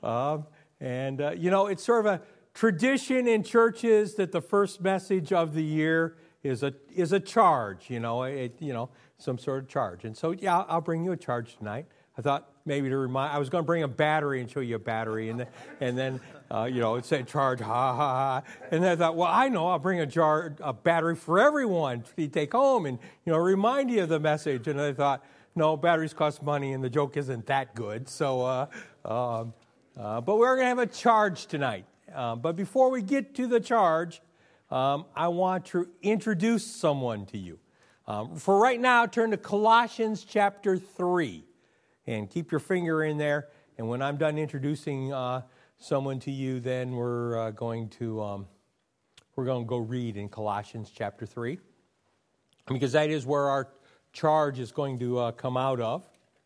It's sort of a tradition in churches that the first message of the year is a charge, some sort of charge. And so, I'll bring you a charge tonight. I thought maybe I was going to bring a battery and show you a battery, and then it said charge, ha, ha, ha. And then I thought, well, I know, I'll bring a battery for everyone to take home and, remind you of the message. And I thought, no, batteries cost money and the joke isn't that good. So, but we're going to have a charge tonight. But before we get to the charge, I want to introduce someone to you. For right now, turn to Colossians chapter 3 and keep your finger in there. And when I'm done introducing someone to you, then we're going to go read in Colossians chapter 3, because that is where our charge is going to come out of.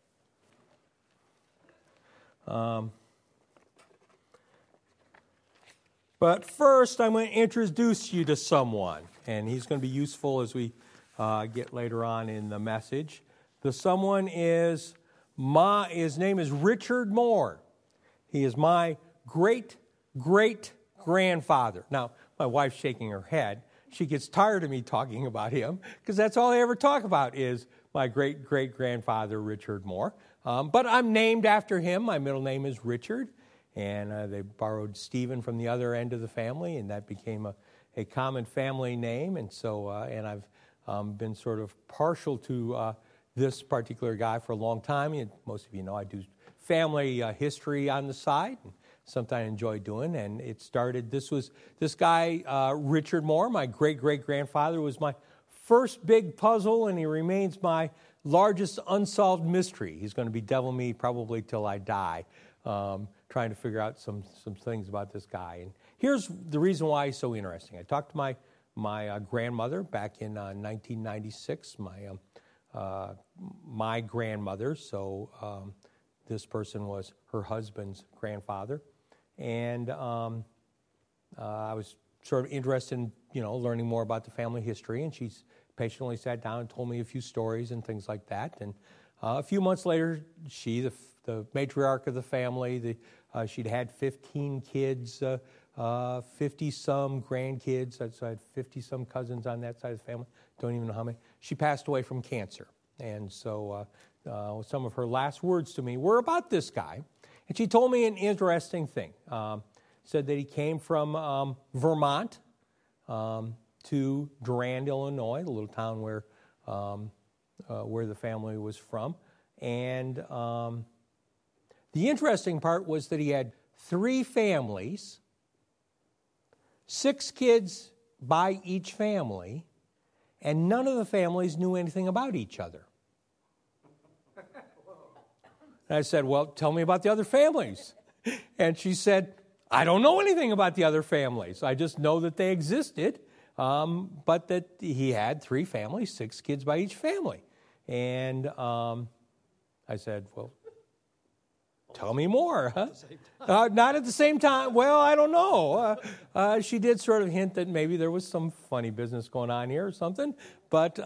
But first, I'm going to introduce you to someone, and he's going to be useful as we get later on in the message. The someone his name is Richard Moore. He is my great-great-grandfather. Now, my wife's shaking her head. She gets tired of me talking about him, because that's all I ever talk about is my great-great-grandfather, Richard Moore. But I'm named after him. My middle name is Richard. And they borrowed Stephen from the other end of the family, and that became a common family name. And so, and I've been sort of partial to this particular guy for a long time. And most of you know I do family history on the side, and something I enjoy doing. And it started, this guy, Richard Moore, my great-great-grandfather, was my first big puzzle, and he remains my largest unsolved mystery. He's going to bedevil me probably till I die. Trying to figure out some things about this guy. And here's the reason why he's so interesting. I talked to my grandmother back in 1996, my grandmother. So this person was her husband's grandfather. And I was sort of interested in, learning more about the family history. And she patiently sat down and told me a few stories and things like that. And a few months later, she, the matriarch of the family, she'd had 15 kids, 50-some grandkids. So I had 50-some cousins on that side of the family. Don't even know how many. She passed away from cancer. And so some of her last words to me were about this guy. And she told me an interesting thing. Said that he came from Vermont to Durand, Illinois, the little town where the family was from. And the interesting part was that he had 3 families, 6 kids by each family, and none of the families knew anything about each other. And I said, well, tell me about the other families. And she said, I don't know anything about the other families. I just know that they existed, but that he had 3 families, 6 kids by each family. And I said, well, tell me more. Huh? Not at the same time. Well, I don't know. She did sort of hint that maybe there was some funny business going on here or something. But,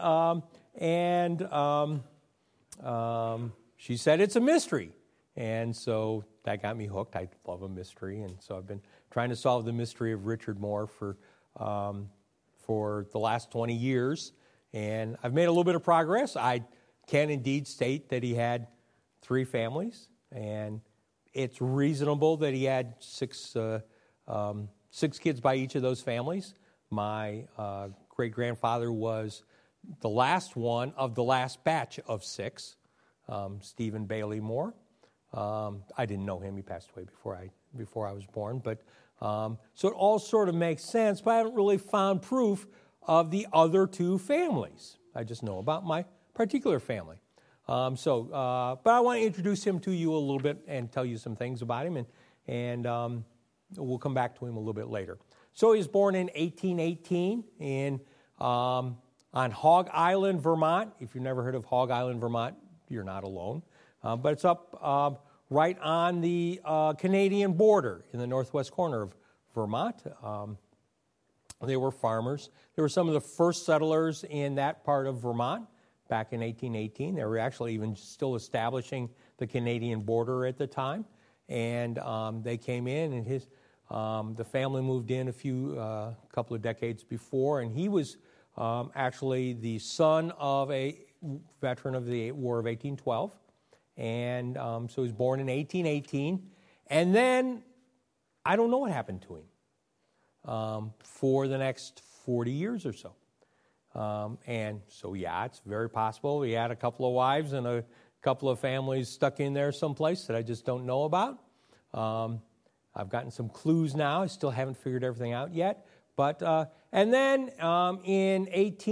she said it's a mystery. And so that got me hooked. I love a mystery. And so I've been trying to solve the mystery of Richard Moore for the last 20 years. And I've made a little bit of progress. I can indeed state that he had 3 families. And it's reasonable that he had 6 kids by each of those families. My great-grandfather was the last one of the last batch of 6, Stephen Bailey Moore. I didn't know him. He passed away before I was born. But so it all sort of makes sense, but I haven't really found proof of the other 2 families. I just know about my particular family. But I want to introduce him to you a little bit and tell you some things about him, and we'll come back to him a little bit later. So he was born in 1818 on Hog Island, Vermont. If you've never heard of Hog Island, Vermont, you're not alone. But it's up right on the Canadian border in the northwest corner of Vermont. They were farmers. They were some of the first settlers in that part of Vermont. Back in 1818, they were actually even still establishing the Canadian border at the time. and they came in, and the family moved in a couple of decades before, and he was actually the son of a veteran of the War of 1812, and so he was born in 1818, and then I don't know what happened to him for the next 40 years or so. And so, yeah, it's very possible he had a couple of wives and a couple of families stuck in there someplace that I just don't know about. I've gotten some clues now. I still haven't figured everything out yet. But and then in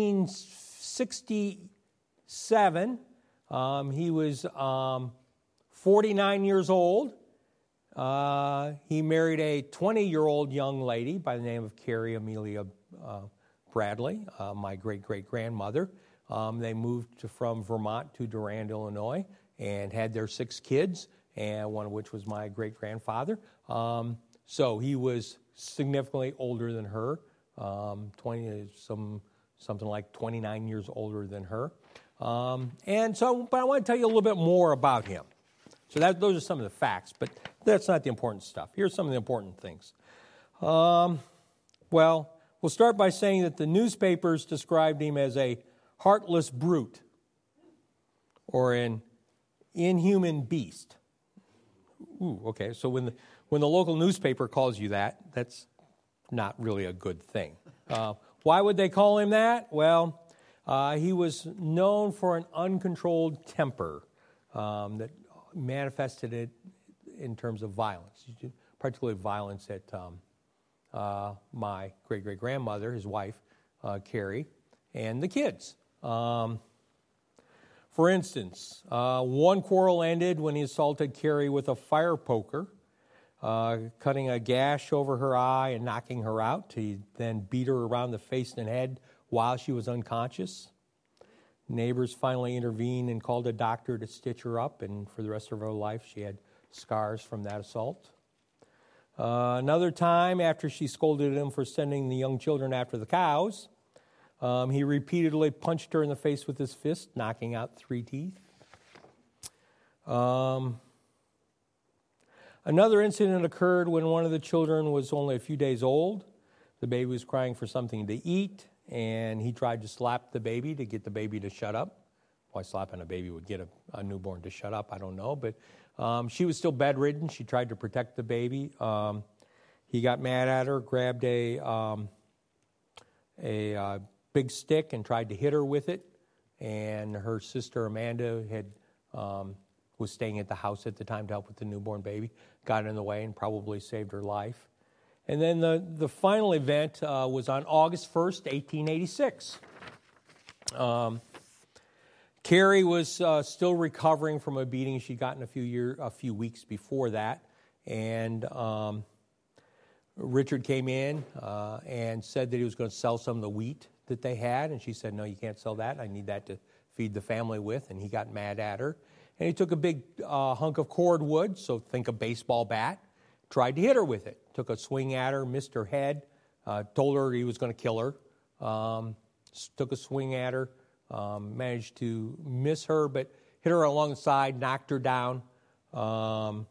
1867, he was 49 years old. He married a 20-year-old young lady by the name of Carrie Amelia Bradley, my great-great-grandmother. They moved from Vermont to Durand, Illinois, and had their 6 kids, and one of which was my great-grandfather. So he was significantly older than her, something like 29 years older than her. And so, but I want to tell you a little bit more about him. So those are some of the facts, but that's not the important stuff. Here's some of the important things. Well, we'll start by saying that the newspapers described him as a heartless brute or an inhuman beast. Ooh, okay, so when the local newspaper calls you that, that's not really a good thing. Why would they call him that? Well, he was known for an uncontrolled temper that manifested it in terms of violence, particularly violence at my great-great-grandmother, his wife, Carrie, and the kids. For instance, one quarrel ended when he assaulted Carrie with a fire poker, cutting a gash over her eye and knocking her out. He then beat her around the face and head while she was unconscious. Neighbors finally intervened and called a doctor to stitch her up, and for the rest of her life, she had scars from that assault. Another time, after she scolded him for sending the young children after the cows, he repeatedly punched her in the face with his fist, knocking out 3 teeth. Another incident occurred when one of the children was only a few days old. The baby was crying for something to eat, and he tried to slap the baby to get the baby to shut up. Why slapping a baby would get a newborn to shut up, I don't know. But she was still bedridden. She tried to protect the baby. He got mad at her, grabbed a big stick and tried to hit her with it. And her sister Amanda was staying at the house at the time to help with the newborn baby, got in the way and probably saved her life. And then the final event was on August 1st, 1886. Carrie was still recovering from a beating she'd gotten a few weeks before that, and Richard came in and said that he was going to sell some of the wheat that they had, and she said, "No, you can't sell that. I need that to feed the family with." And he got mad at her, and he took a big hunk of cordwood, so think a baseball bat, tried to hit her with it. Took a swing at her, missed her head, told her he was going to kill her, took a swing at her, managed to miss her, but hit her along the side, knocked her down. One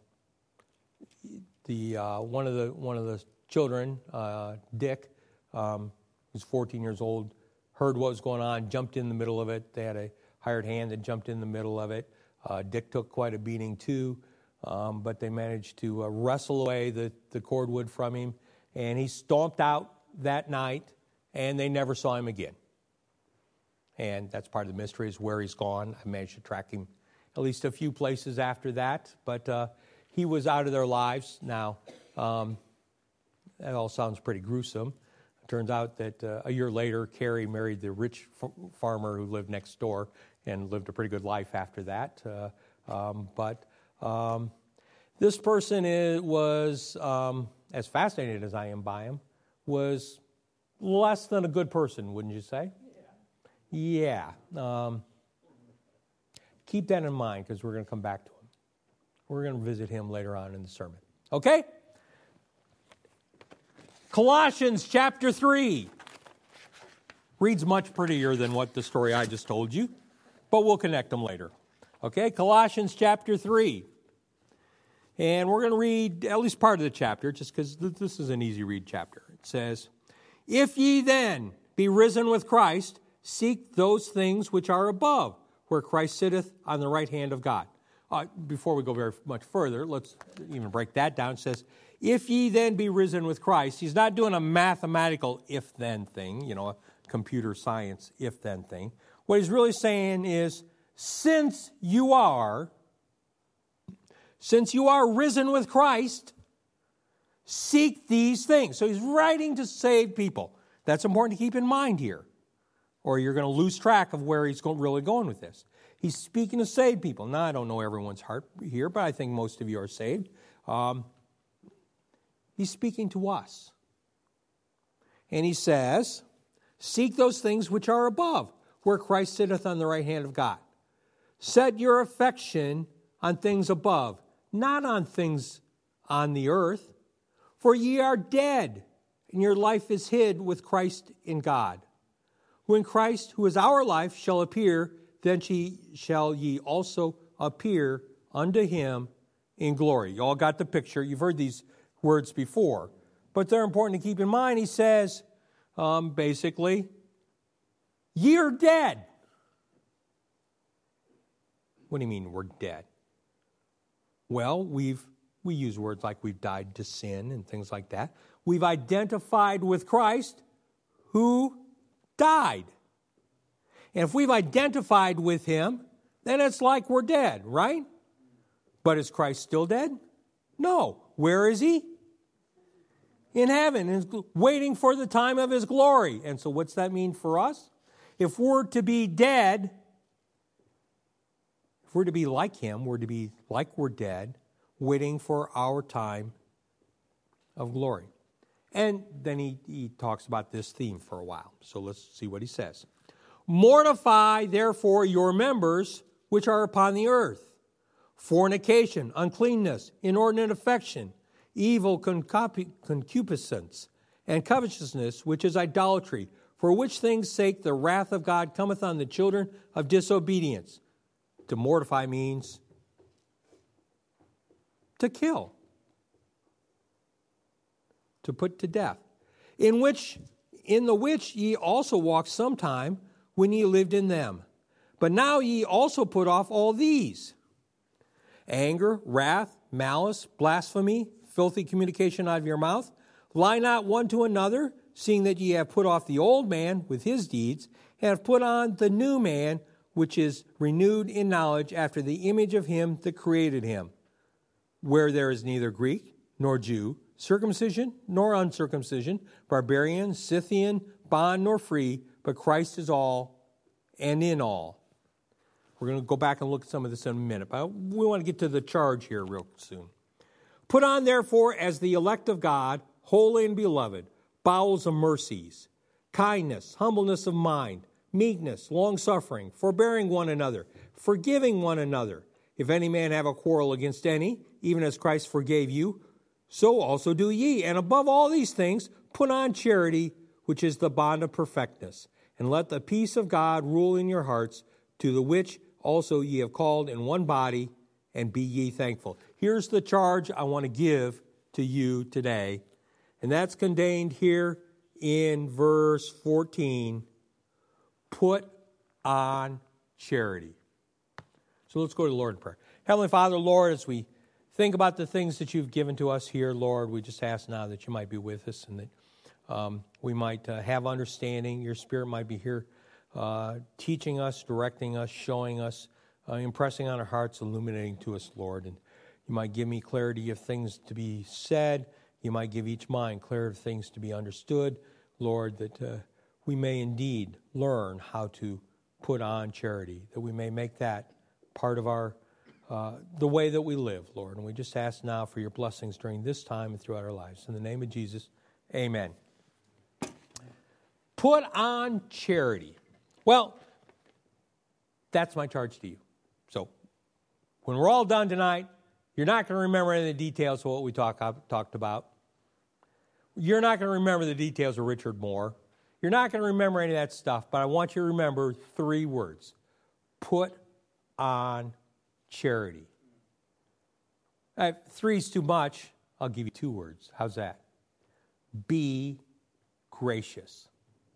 of the children, Dick, who's 14 years old, heard what was going on, jumped in the middle of it. They had a hired hand that jumped in the middle of it. Dick took quite a beating too, but they managed to wrestle away the cordwood from him, and he stomped out that night, and they never saw him again. And that's part of the mystery, is where he's gone. I managed to track him at least a few places after that, but he was out of their lives. Now, that all sounds pretty gruesome. It turns out that a year later, Carrie married the rich farmer who lived next door and lived a pretty good life after that. But this person was, as fascinated as I am by him, was less than a good person, wouldn't you say? Yeah. Keep that in mind, because we're going to come back to him. We're going to visit him later on in the sermon. Okay? Colossians chapter 3. Reads much prettier than what the story I just told you, but we'll connect them later. Okay? Colossians chapter 3. And we're going to read at least part of the chapter, just because this is an easy read chapter. It says, "If ye then be risen with Christ, seek those things which are above, where Christ sitteth on the right hand of God." Before we go very much further, let's even break that down. It says, "If ye then be risen with Christ," he's not doing a mathematical if-then thing, a computer science if-then thing. What he's really saying is, since you are risen with Christ, seek these things. So he's writing to saved people. That's important to keep in mind here, or you're going to lose track of where he's really going with this. He's speaking to saved people. Now, I don't know everyone's heart here, but I think most of you are saved. He's speaking to us. And he says, seek those things which are above, where Christ sitteth on the right hand of God. Set your affection on things above, not on things on the earth. For ye are dead, and your life is hid with Christ in God. When Christ, who is our life, shall appear, then shall ye also appear unto him in glory. You all got the picture. You've heard these words before, but they're important to keep in mind. He says, basically, ye are dead. What do you mean we're dead? Well, we use words like we've died to sin and things like that. We've identified with Christ who died. And if we've identified with him, then it's like we're dead, right? But is Christ still dead? No. Where is he? In heaven, waiting for the time of his glory. And so what's that mean for us? If we're to be dead, if we're to be like him, we're to be like we're dead, waiting for our time of glory. And then he talks about this theme for a while. So let's see what he says. Mortify, therefore, your members which are upon the earth: fornication, uncleanness, inordinate affection, evil concupiscence, and covetousness, which is idolatry, for which things' sake the wrath of God cometh on the children of disobedience. To mortify means to kill, to put to death, in the which ye also walked sometime when ye lived in them. But now ye also put off all these: anger, wrath, malice, blasphemy, filthy communication out of your mouth. Lie not one to another, seeing that ye have put off the old man with his deeds, and have put on the new man, which is renewed in knowledge after the image of him that created him, where there is neither Greek nor Jew, circumcision nor uncircumcision, barbarian, Scythian, bond nor free, but Christ is all and in all. We're going to go back and look at some of this in a minute, but we want to get to the charge here real soon. Put on, therefore, as the elect of God, holy and beloved, bowels of mercies, kindness, humbleness of mind, meekness, long-suffering, forbearing one another, forgiving one another. If any man have a quarrel against any, even as Christ forgave you, so also do ye. And above all these things, put on charity, which is the bond of perfectness. And let the peace of God rule in your hearts, to the which also ye have called in one body, and be ye thankful. Here's the charge I want to give to you today, and that's contained here in verse 14. Put on charity. So let's go to the Lord in prayer. Heavenly Father, Lord, as we think about the things that you've given to us here, Lord, we just ask now that you might be with us and that we might have understanding. Your Spirit might be here teaching us, directing us, showing us, impressing on our hearts, illuminating to us, Lord. And you might give me clarity of things to be said. You might give each mind clarity of things to be understood, Lord, that we may indeed learn how to put on charity, that we may make that part of our the way that we live, Lord. And we just ask now for your blessings during this time and throughout our lives. In the name of Jesus, amen. Put on charity. Well, that's my charge to you. So when we're all done tonight, you're not going to remember any of the details of what we talked about. You're not going to remember the details of Richard Moore. You're not going to remember any of that stuff, but I want you to remember 3 words. Put on charity. Three's too much. I'll give you 2 words. How's that? Be gracious.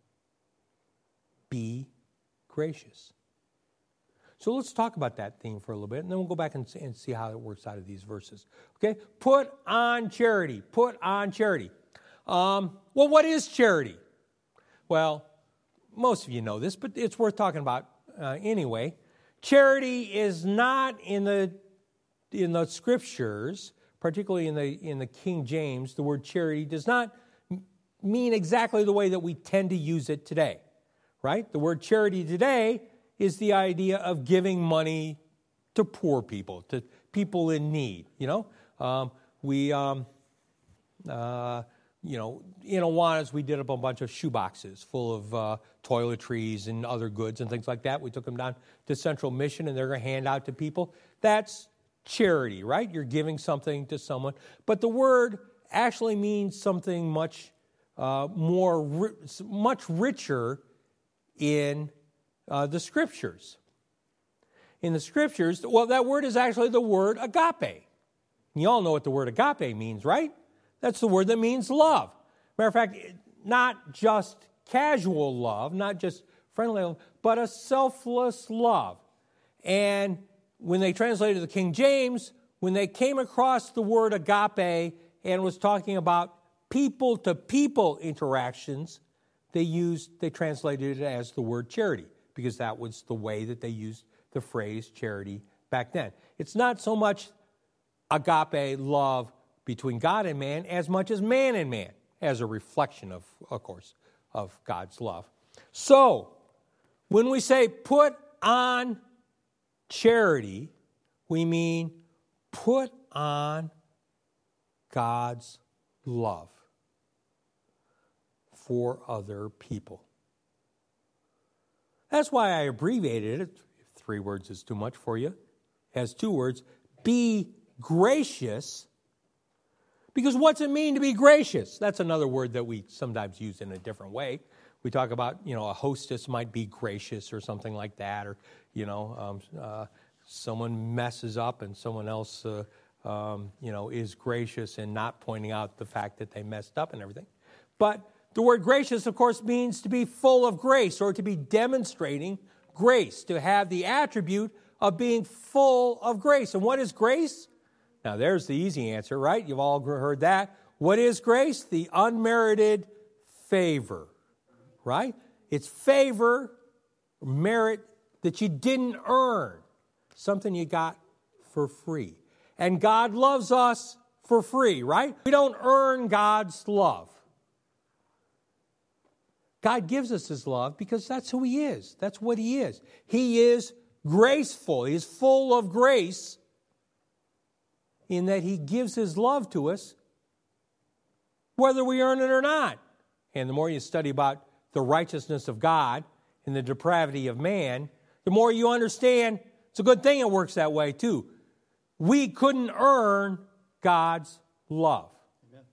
Be gracious. So let's talk about that theme for a little bit, and then we'll go back and see how it works out of these verses. Okay? Put on charity. Put on charity. Well, what is charity? Well, most of you know this, but it's worth talking about anyway. Charity is not in the Scriptures, particularly in the King James. The word charity does not mean exactly the way that we tend to use it today, right? The word charity today is the idea of giving money to poor people, to people in need. In Awanas, we did up a bunch of shoeboxes full of toiletries and other goods and things like that. We took them down to Central Mission, and they're going to hand out to people. That's charity, right? You're giving something to someone. But the word actually means something much richer in the Scriptures. In the Scriptures, well, that word is actually the word agape. You all know what the word agape means, right? That's the word that means love. Matter of fact, not just casual love, not just friendly love, but a selfless love. And when they translated the King James, when they came across the word agape and was talking about people-to-people interactions, they translated it as the word charity, because that was the way that they used the phrase charity back then. It's not so much agape love between God and man as much as man and man, as a reflection of course, of God's love. So, when we say put on charity, we mean put on God's love for other people. That's why I abbreviated it. If 3 words is too much for you, as 2 words. Be gracious. Because what's it mean to be gracious? That's another word that we sometimes use in a different way. We talk about, a hostess might be gracious or something like that, or, someone messes up and someone else, is gracious in not pointing out the fact that they messed up and everything. But the word gracious, of course, means to be full of grace or to be demonstrating grace, to have the attribute of being full of grace. And what is grace? Now, there's the easy answer, right? You've all heard that. What is grace? The unmerited favor, right? It's favor, merit that you didn't earn, something you got for free. And God loves us for free, right? We don't earn God's love. God gives us His love because that's who He is. That's what He is. He is graceful. He is full of grace in that He gives His love to us whether we earn it or not. And the more you study about the righteousness of God and the depravity of man, the more you understand it's a good thing it works that way too. We couldn't earn God's love. Amen.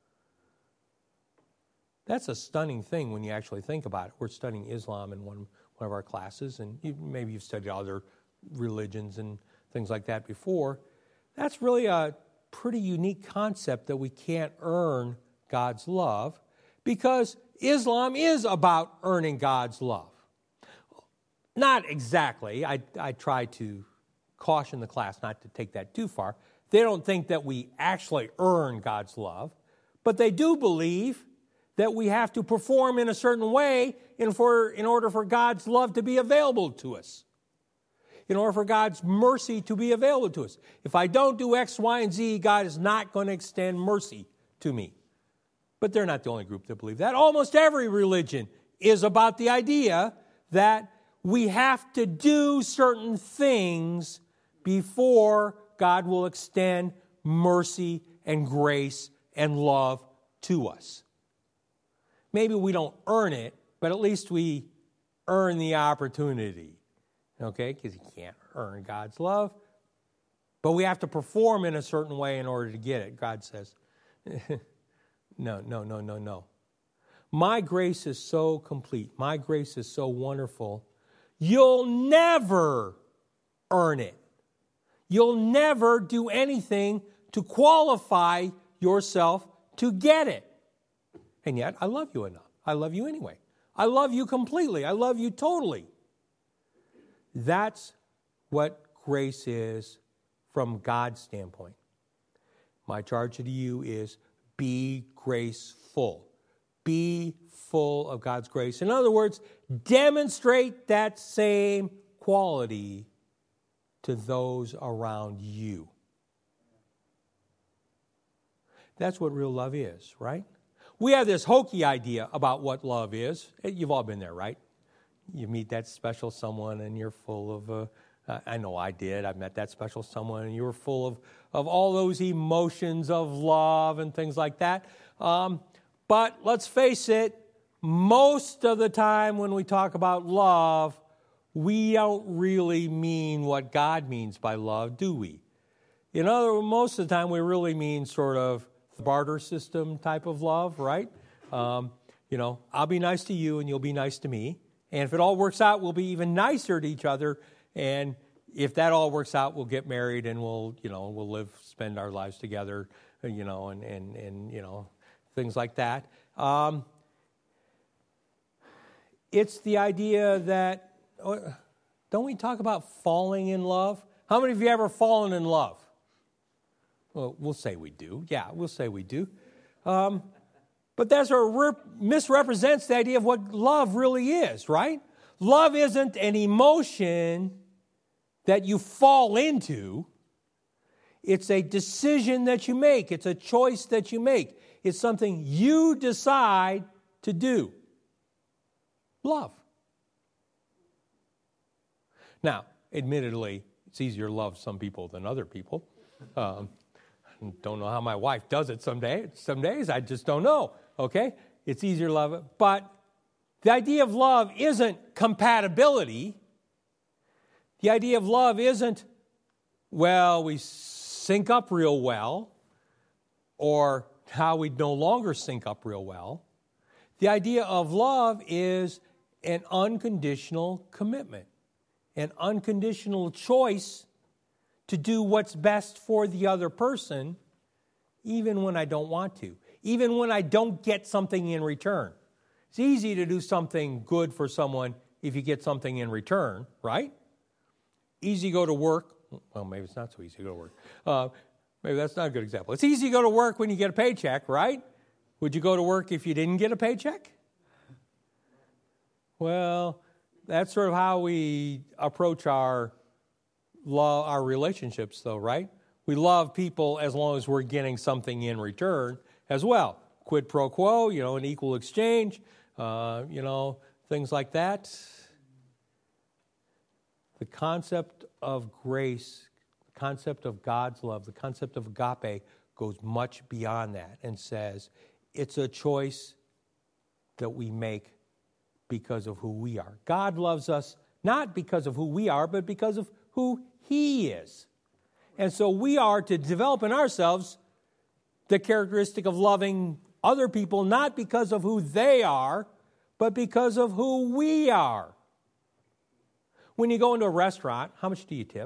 That's a stunning thing when you actually think about it. We're studying Islam in one of our classes, and maybe you've studied other religions and things like that before. That's really a pretty unique concept that we can't earn God's love, because Islam is about earning God's love. Not exactly. I try to caution the class not to take that too far. They don't think that we actually earn God's love, but they do believe that we have to perform in a certain way in order for God's love to be available to us, in order for God's mercy to be available to us. If I don't do X, Y, and Z, God is not going to extend mercy to me. But they're not the only group that believe that. Almost every religion is about the idea that we have to do certain things before God will extend mercy and grace and love to us. Maybe we don't earn it, but at least we earn the opportunity. Okay? Because you can't earn God's love. But we have to perform in a certain way in order to get it. God says, no. My grace is so complete. My grace is so wonderful. You'll never earn it. You'll never do anything to qualify yourself to get it. And yet, I love you enough. I love you anyway. I love you completely. I love you totally. That's what grace is from God's standpoint. My charge to you is be graceful. Be full of God's grace. In other words, demonstrate that same quality to those around you. That's what real love is, right? We have this hokey idea about what love is. You've all been there, right? You meet that special someone and you're full of, I know I did. I met that special someone and you were full of all those emotions of love and things like that. But let's face it, most of the time when we talk about love, we don't really mean what God means by love, do we? In other words, most of the time we really mean sort of the barter system type of love, right? I'll be nice to you and you'll be nice to me. And if it all works out, we'll be even nicer to each other. And if that all works out, we'll get married and we'll spend our lives together, and things like that. It's the idea that, don't we talk about falling in love? How many of you ever fallen in love? Well, we'll say we do. Yeah, we'll say we do. But that sort of misrepresents the idea of what love really is, right? Love isn't an emotion that you fall into. It's a decision that you make. It's a choice that you make. It's something you decide to do. Love. Now, admittedly, it's easier to love some people than other people. Don't know how my wife does it some days. I just don't know, okay? It's easier to love it. But the idea of love isn't compatibility. The idea of love isn't, we sync up real well, or how we no longer sync up real well. The idea of love is an unconditional commitment, an unconditional choice to do what's best for the other person, even when I don't want to, even when I don't get something in return. It's easy to do something good for someone if you get something in return, right? Easy to go to work. Well, maybe it's not so easy to go to work. Maybe that's not a good example. It's easy to go to work when you get a paycheck, right? Would you go to work if you didn't get a paycheck? Well, that's sort of how we approach our relationships, though, right? We love people as long as we're getting something in return as well. Quid pro quo, an equal exchange, things like that. The concept of grace, the concept of God's love, the concept of agape goes much beyond that and says it's a choice that we make because of who we are. God loves us not because of who we are, but because of who He is. And so we are to develop in ourselves the characteristic of loving other people, not because of who they are, but because of who we are. When you go into a restaurant, how much do you tip?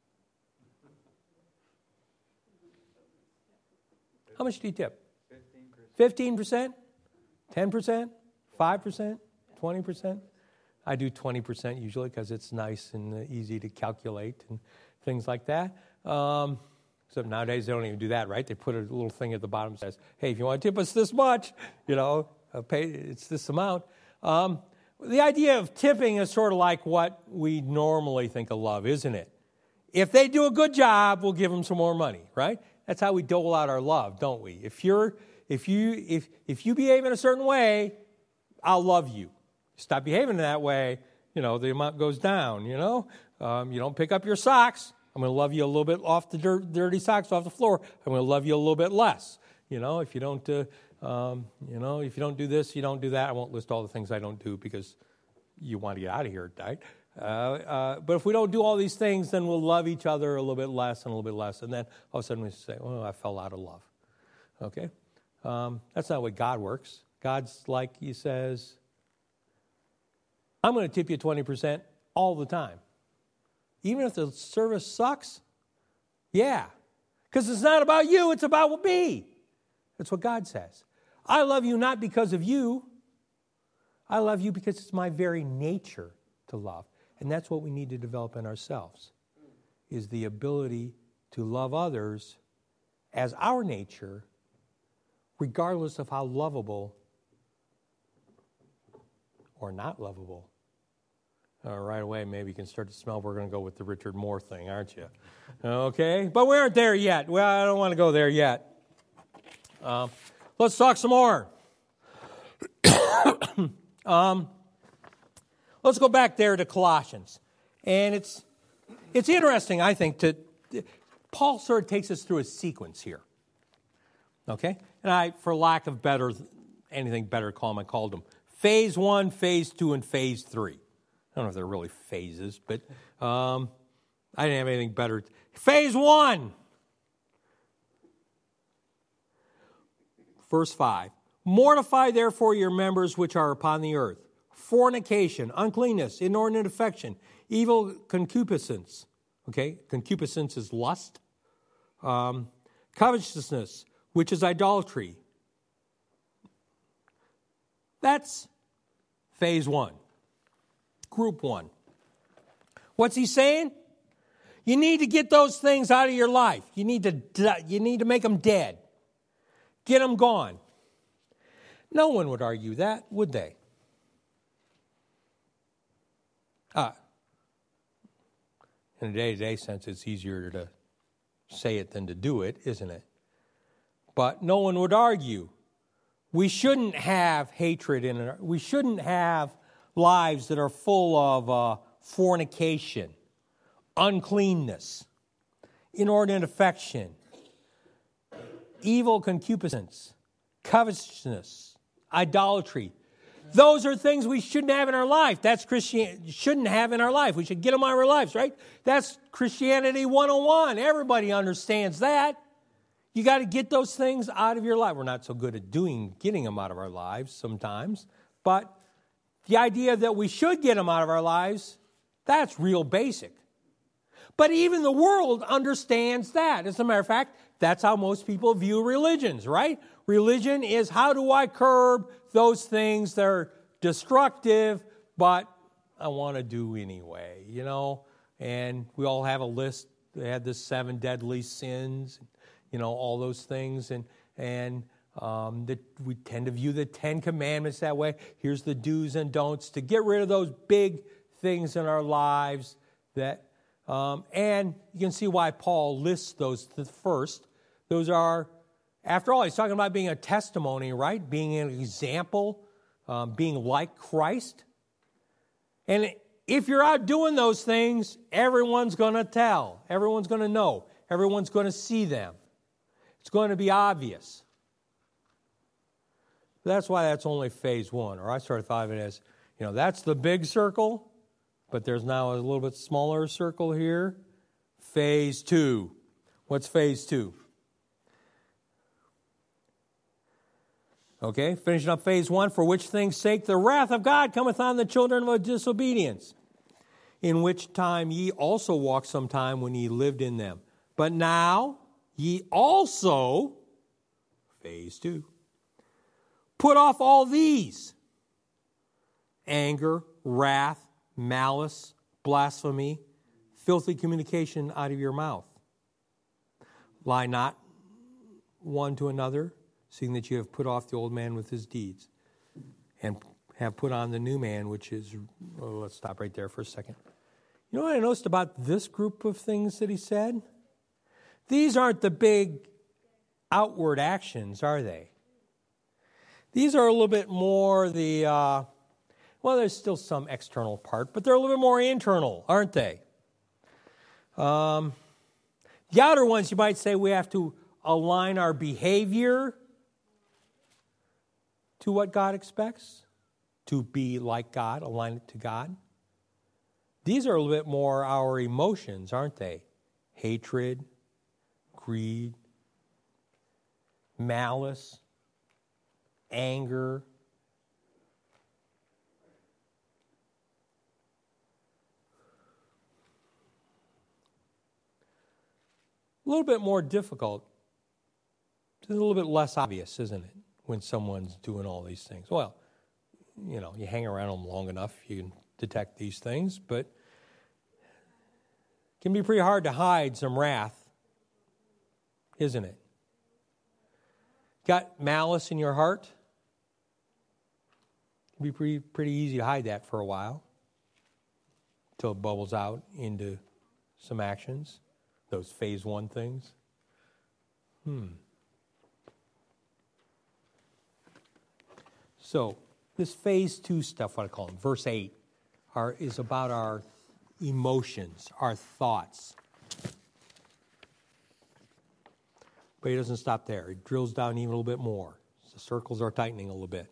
How much do you tip? 15%? 10%? 5%? 20%? I do 20% usually because it's nice and easy to calculate and things like that. Except nowadays they don't even do that, right? They put a little thing at the bottom that says, hey, if you want to tip us this much, it's this amount. The idea of tipping is sort of like what we normally think of love, isn't it? If they do a good job, we'll give them some more money, right? That's how we dole out our love, don't we? If you behave in a certain way, I'll love you. Stop behaving in that way, the amount goes down, you don't pick up your socks, I'm going to love you a little bit off the dirty socks off the floor. I'm going to love you a little bit less. If you don't, if you don't do this, you don't do that. I won't list all the things I don't do because you want to get out of here, right? But if we don't do all these things, then we'll love each other a little bit less and a little bit less. And then all of a sudden we say, I fell out of love. Okay? That's not the way God works. God's like, He says, I'm going to tip you 20% all the time. Even if the service sucks? Yeah. Because it's not about you, it's about me. That's what God says. I love you not because of you. I love you because it's my very nature to love. And that's what we need to develop in ourselves, is the ability to love others as our nature, regardless of how lovable or not lovable. Right away, maybe you can start to smell we're going to go with the Richard Moore thing, aren't you? Okay? But we aren't there yet. Well, I don't want to go there yet. Let's talk some more. Let's go back there to Colossians. And it's interesting, I think, Paul sort of takes us through a sequence here. Okay? And I, for lack of anything better to call them, I called them Phase 1, Phase 2, and Phase 3. I don't know if they're really phases, but I didn't have anything better. Phase 1. Verse 5. Mortify therefore your members which are upon the earth. Fornication, uncleanness, inordinate affection, evil concupiscence. Okay, concupiscence is lust. Covetousness, which is idolatry. That's phase 1. Group 1. What's he saying? You need to get those things out of your life. You need to make them dead. Get them gone. No one would argue that, would they? In a day-to-day sense, it's easier to say it than to do it, isn't it? But no one would argue. We shouldn't have hatred in it. We shouldn't have lives that are full of fornication, uncleanness, inordinate affection, evil concupiscence, covetousness, idolatry. Those are things we shouldn't have in our life. That's Christianity. Shouldn't have in our life. We should get them out of our lives, right? That's Christianity 101. Everybody understands that. You got to get those things out of your life. We're not so good at getting them out of our lives sometimes, but the idea that we should get them out of our lives, that's real basic. But even the world understands that. As a matter of fact, that's how most people view religions, right? Religion is, how do I curb those things that are destructive, but I want to do anyway, you know? And we all have a list. They had the 7 deadly sins, you know, all those things. And we tend to view the 10 Commandments that way. Here's the do's and don'ts to get rid of those big things in our lives that, and you can see why Paul lists those first. Those are, after all, he's talking about being a testimony, right? Being an example, being like Christ. And if you're out doing those things, everyone's going to tell. Everyone's going to know. Everyone's going to see them. It's going to be obvious. That's why that's only phase 1. Or I sort of thought of it as, you know, that's the big circle, but there's now a little bit smaller circle here. Phase 2. What's phase 2? Okay, finishing up phase 1. For which things' sake the wrath of God cometh on the children of disobedience, in which time ye also walked sometime when ye lived in them. But now ye also, phase 2, put off all these: anger, wrath, malice, blasphemy, filthy communication out of your mouth. Lie not one to another, seeing that you have put off the old man with his deeds, and have put on the new man, which is, let's stop right there for a second. You know what I noticed about this group of things that he said? These aren't the big outward actions, are they? These are a little bit more well, there's still some external part, but they're a little bit more internal, aren't they? The outer ones, you might say we have to align our behavior to what God expects, to be like God, align it to God. These are a little bit more our emotions, aren't they? Hatred, greed, malice, anger. a little bit more difficult. It's a little bit less obvious, isn't it, when someone's doing all these things? Well, you hang around them long enough, you can detect these things, but it can be pretty hard to hide some wrath, isn't it? Got malice in your heart? It can be pretty easy to hide that for a while until it bubbles out into some actions, those phase 1 things. So this phase 2 stuff, what I call them, verse 8, is about our emotions, our thoughts. But he doesn't stop there. He drills down even a little bit more. The circles are tightening a little bit.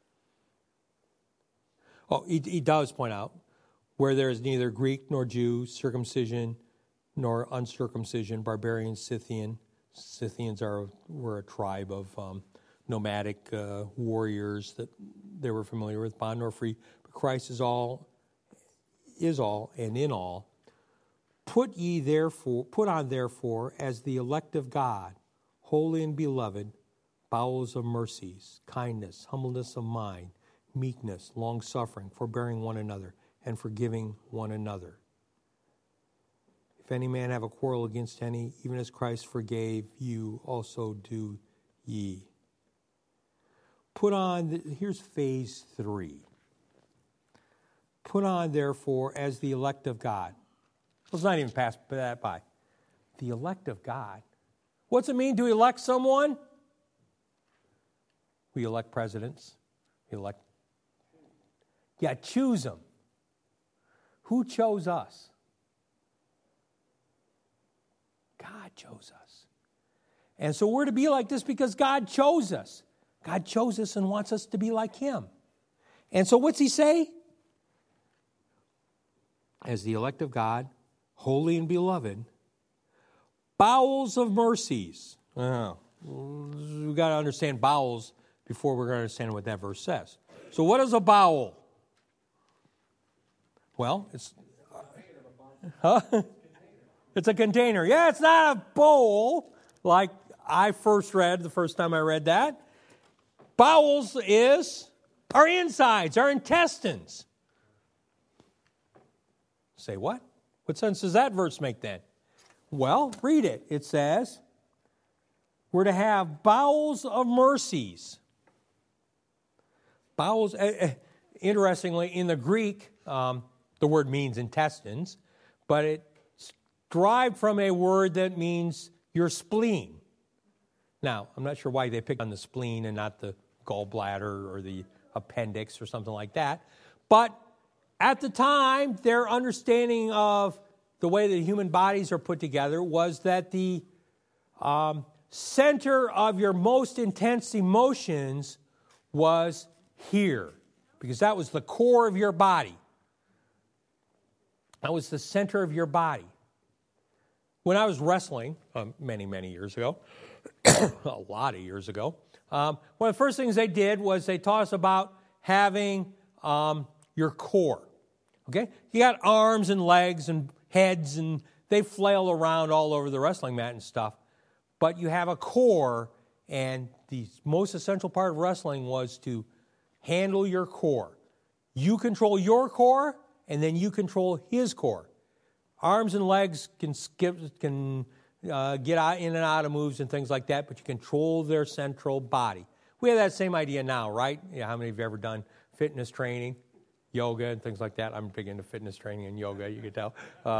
Oh, he does point out, where there is neither Greek nor Jew, circumcision nor uncircumcision, barbarian, Scythian. Scythians were a tribe of nomadic warriors that they were familiar with, bond nor free. But Christ is all, and in all. Put on therefore, as the elect of God, holy and beloved, bowels of mercies, kindness, humbleness of mind, meekness, long-suffering, forbearing one another, and forgiving one another. If any man have a quarrel against any, even as Christ forgave you, also do ye. Put on, here's phase 3. Put on, therefore, as the elect of God. Let's not even pass that by. The elect of God. What's it mean to elect someone? We elect presidents. Choose them. Who chose us? God chose us. And so we're to be like this because God chose us. God chose us and wants us to be like Him. And so what's He say? As the elect of God, holy and beloved, bowels of mercies. We've got to understand bowels before we're going to understand what that verse says. So what is a bowel? Well, it's a container. Yeah, it's not a bowl like I first read the first time I read that. Bowels is our insides, our intestines. Say what? What sense does that verse make then? Well, read it. It says, we're to have bowels of mercies. Bowels, interestingly, in the Greek, the word means intestines, but it's derived from a word that means your spleen. Now, I'm not sure why they picked on the spleen and not the gallbladder or the appendix or something like that, but at the time, their understanding of the way that human bodies are put together was that the center of your most intense emotions was here, because that was the core of your body. That was the center of your body. When I was wrestling many, many years ago, a lot of years ago, one of the first things they did was they taught us about having your core. Okay? You got arms and legs and heads, and they flail around all over the wrestling mat and stuff. But you have a core, and the most essential part of wrestling was to handle your core. You control your core, and then you control his core. Arms and legs can get out, in and out of moves and things like that, but you control their central body. We have that same idea now, right? Yeah, how many of you have ever done fitness training, yoga, and things like that? I'm big into fitness training and yoga, you can tell.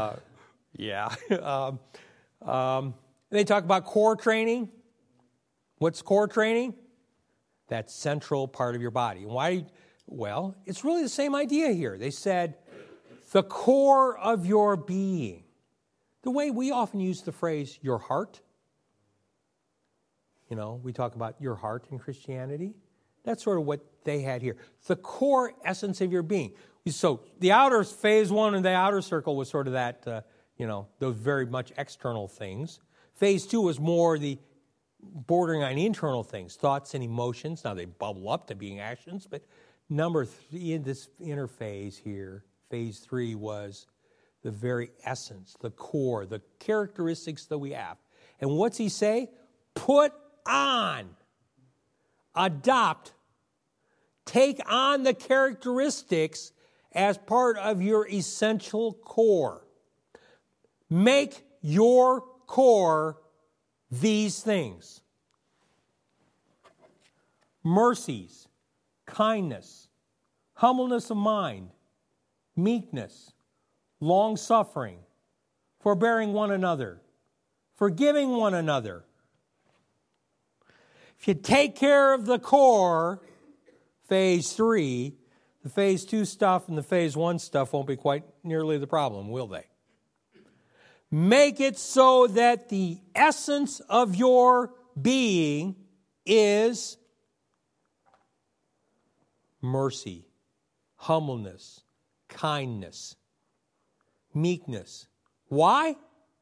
They talk about core training. What's core training? That central part of your body. Why? Well, it's really the same idea here. They said, the core of your being. The way we often use the phrase, your heart. You know, we talk about your heart in Christianity. That's sort of what they had here. The core essence of your being. So the outer phase 1 and the outer circle was sort of that, those very much external things. Phase 2 was more the bordering on internal things, thoughts and emotions. Now they bubble up to being actions, but number 3 in this inner phase here, phase 3 was the very essence, the core, the characteristics that we have. And what's he say? Put on, adopt, take on the characteristics as part of your essential core. Make your core these things: mercies, kindness, humbleness of mind, meekness, long-suffering, forbearing one another, forgiving one another. If you take care of the core, phase 3, the phase 2 stuff and the phase 1 stuff won't be quite nearly the problem, will they? Make it so that the essence of your being is mercy, humbleness, kindness, meekness. Why?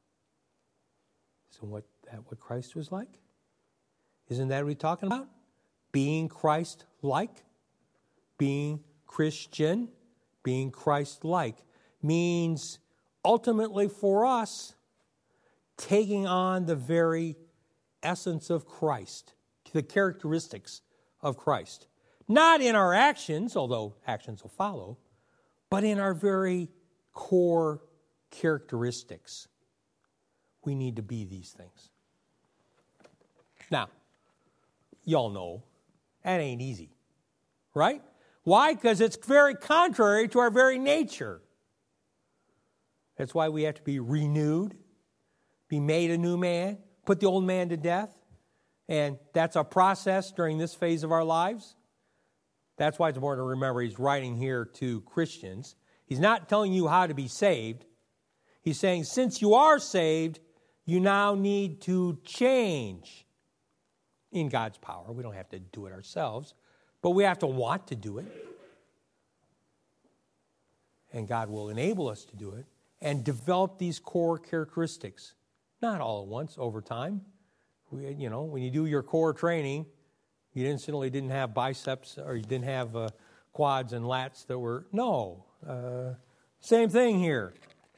Isn't that what Christ was like? Isn't that what we're talking about? Being Christ-like, being Christian, being Christ-like means ultimately for us taking on the very essence of Christ, the characteristics of Christ. Not in our actions, although actions will follow, but in our very core characteristics. We need to be these things. Now, y'all know that ain't easy, right? Why? Because it's very contrary to our very nature. That's why we have to be renewed, be made a new man, put the old man to death. And that's a process during this phase of our lives. That's why it's important to remember he's writing here to Christians. He's not telling you how to be saved. He's saying, since you are saved, you now need to change in God's power. We don't have to do it ourselves, but we have to want to do it. And God will enable us to do it and develop these core characteristics. Not all at once, over time. When you do your core training, you instantly didn't have biceps or you didn't have quads and lats that were... No. Same thing here.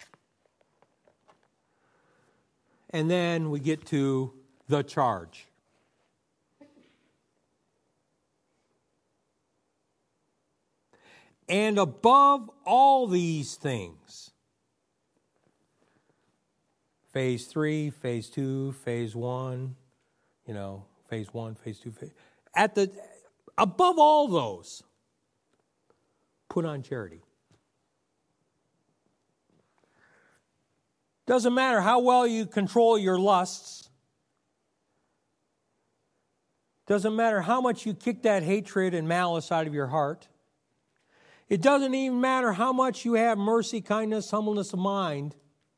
And then we get to the charge. And above all these things, phase 3, phase 2, phase 1, phase 1, phase 2, above all those, put on charity. Doesn't matter how well you control your lusts. Doesn't matter how much you kick that hatred and malice out of your heart. It doesn't even matter how much you have mercy, kindness, humbleness of mind.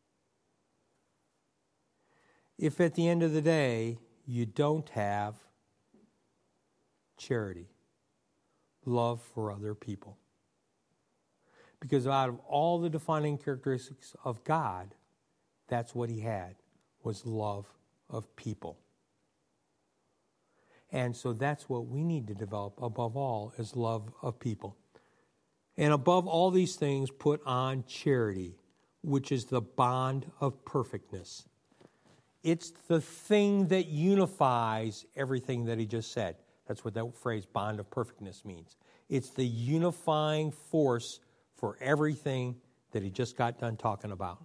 If at the end of the day, you don't have charity, love for other people. Because out of all the defining characteristics of God, that's what he had, was love of people. And so that's what we need to develop above all, is love of people. And above all these things, put on charity, which is the bond of perfectness. It's the thing that unifies everything that he just said. That's what that phrase, bond of perfectness, means. It's the unifying force for everything that he just got done talking about.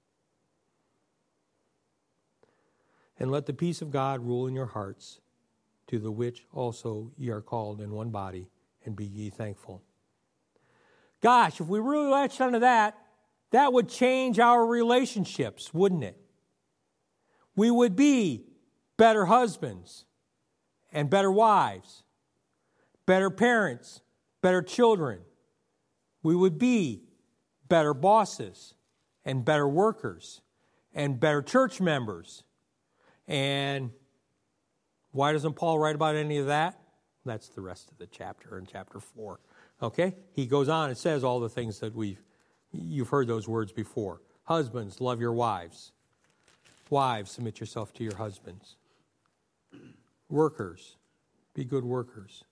And let the peace of God rule in your hearts, to the which also ye are called in one body, and be ye thankful. Gosh, if we really latched onto that, that would change our relationships, wouldn't it? We would be better husbands and better wives, better parents, better children. We would be better bosses and better workers and better church members. And why doesn't Paul write about any of that? That's the rest of the chapter in chapter 4. Okay? He goes on and says all the things that you've heard those words before. Husbands, love your wives. Wives, submit yourself to your husbands. Workers, be good workers.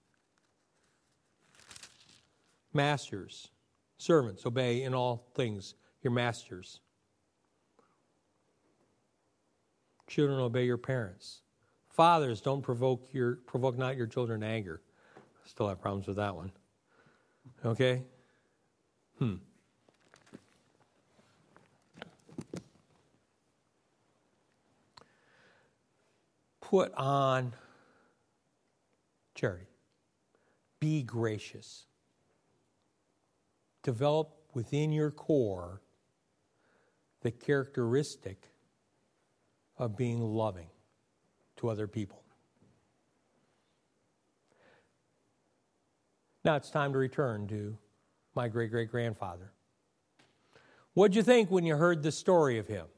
Masters, servants, obey in all things your masters. Children, obey your parents. Fathers, don't provoke not your children to anger. Still have problems with that one. Okay? Put on charity. Be gracious. Develop within your core the characteristic of being loving to other people. Now it's time to return to my great-great-grandfather. What'd you think when you heard the story of him?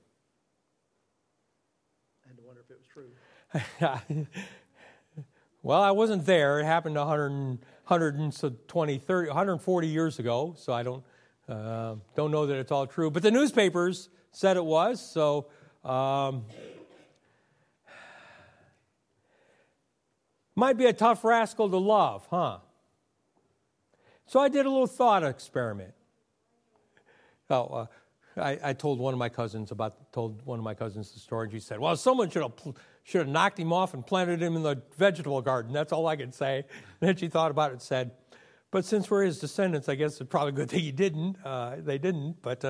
I had to wonder if it was true. Well, I wasn't there. It happened 140 years ago, so I don't know that it's all true. But the newspapers said it was, so might be a tough rascal to love, huh? So I did a little thought experiment. I told one of my cousins the story, and she said, "Well, someone should have knocked him off and planted him in the vegetable garden." That's all I could say. And then she thought about it and said, "But since we're his descendants, I guess it's probably a good thing he didn't." They didn't, but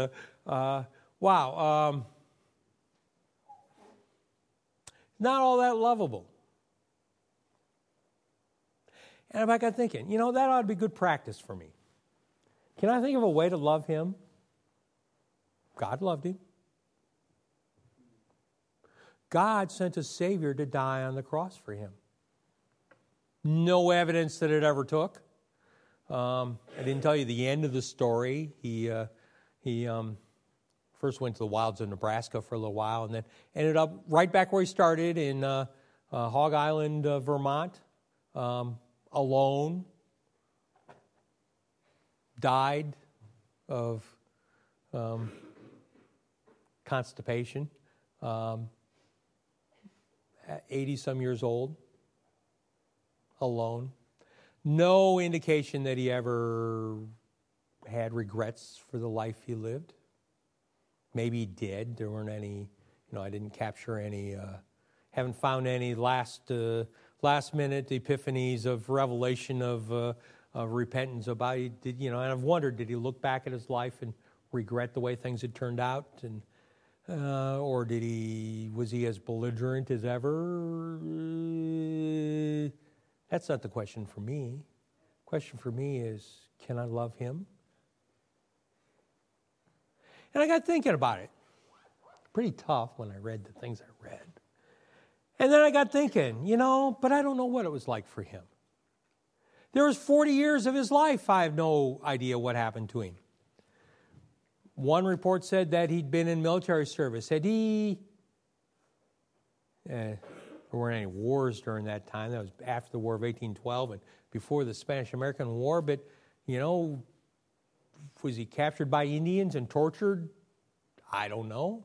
wow, not all that lovable. And I got thinking, that ought to be good practice for me. Can I think of a way to love him? God loved him. God sent a Savior to die on the cross for him. No evidence that it ever took. I didn't tell you the end of the story. He first went to the wilds of Nebraska for a little while and then ended up right back where he started in Hog Island, Vermont, alone. Died of constipation, 80-some years old, alone. No indication that he ever had regrets for the life he lived. Maybe he did. There weren't any, I didn't capture any, haven't found any last-minute epiphanies of revelation of repentance about it. And I've wondered, did he look back at his life and regret the way things had turned out, and or was he as belligerent as ever? That's not the question for me. The question for me is, can I love him? And I got thinking about it. Pretty tough when I read the things I read. And then I got thinking, but I don't know what it was like for him. There was 40 years of his life, I have no idea what happened to him. One report said that he'd been in military service. There weren't any wars during that time. That was after the War of 1812 and before the Spanish-American War. But, was he captured by Indians and tortured? I don't know.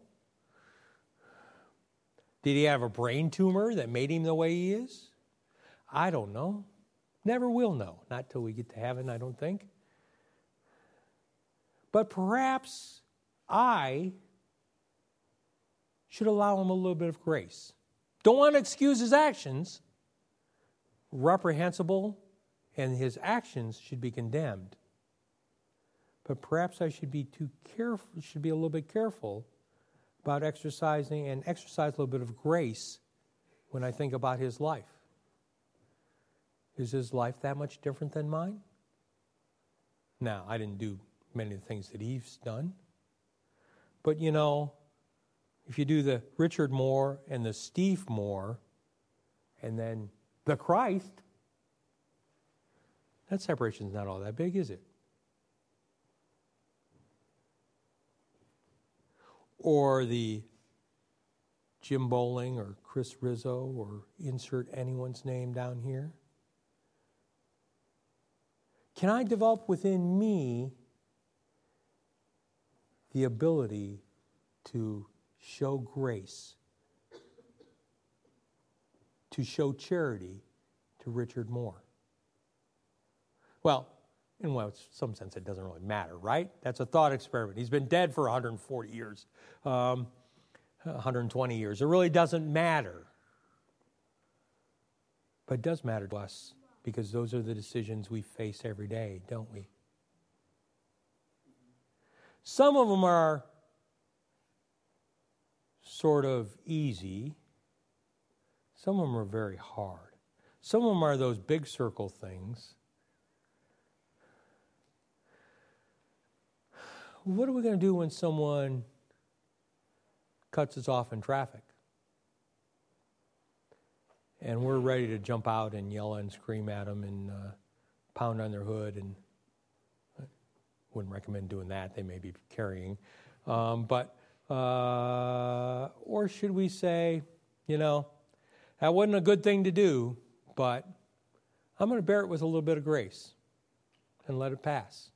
Did he have a brain tumor that made him the way he is? I don't know. Never will know. Not till we get to heaven, I don't think. But perhaps I should allow him a little bit of grace. Don't want to excuse his actions. Reprehensible, and his actions should be condemned. But perhaps I should be a little bit careful about exercise a little bit of grace when I think about his life. Is his life that much different than mine? Now, I didn't do many of the things that he's done. But, if you do the Richard Moore and the Steve Moore and then the Christ, that separation's not all that big, is it? Or the Jim Bowling or Chris Rizzo, or insert anyone's name down here. Can I develop within me the ability to show grace, to show charity to Richard Moore? Well, in some sense, it doesn't really matter, right? That's a thought experiment. He's been dead for 140 years. 120 years. It really doesn't matter. But it does matter to us because those are the decisions we face every day, don't we? Some of them are sort of easy. Some of them are very hard. Some of them are those big circle things. What are we going to do when someone cuts us off in traffic? And we're ready to jump out and yell and scream at them and pound on their hood. And I wouldn't recommend doing that. They may be carrying. Or should we say, that wasn't a good thing to do, but I'm going to bear it with a little bit of grace and let it pass.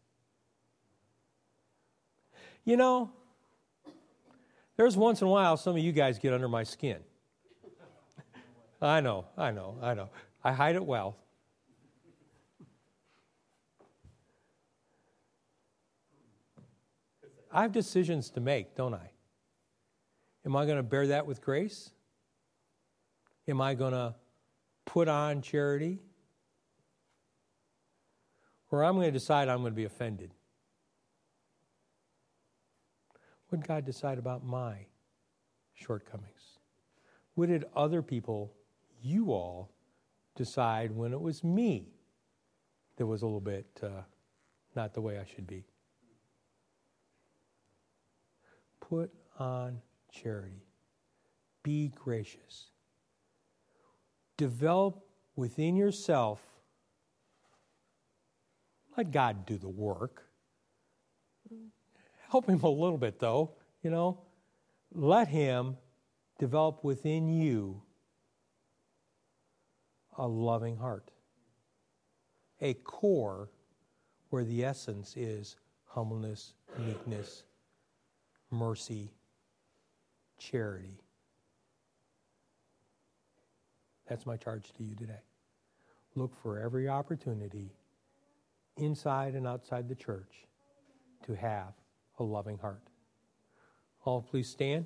There's once in a while some of you guys get under my skin. I know. I hide it well. I have decisions to make, don't I? Am I going to bear that with grace? Am I going to put on charity? Or I'm going to decide I'm going to be offended? What did God decide about my shortcomings? What did other people, you all, decide when it was me that was a little bit not the way I should be? Put on charity. Be gracious. Develop within yourself. Let God do the work. Help him a little bit, though, Let him develop within you a loving heart. A core where the essence is humbleness, meekness, mercy, charity. That's my charge to you today. Look for every opportunity inside and outside the church to have a loving heart. All please stand.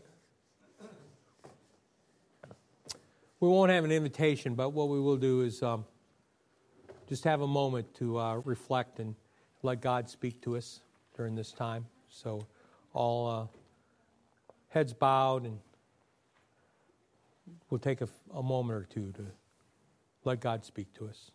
We won't have an invitation, but what we will do is just have a moment to reflect and let God speak to us during this time. So all heads bowed, and we'll take a moment or two to let God speak to us.